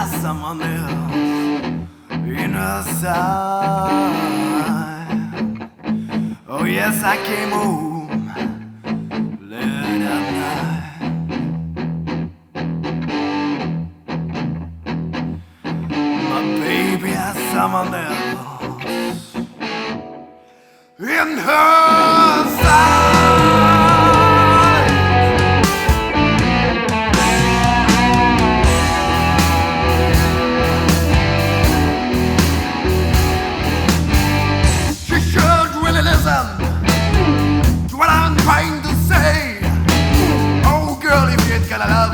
as someone else in her side. Oh yes, I came home late at night. My baby has someone else in her side. She should really listen to what I'm trying to say. Oh girl, if you ain't gonna love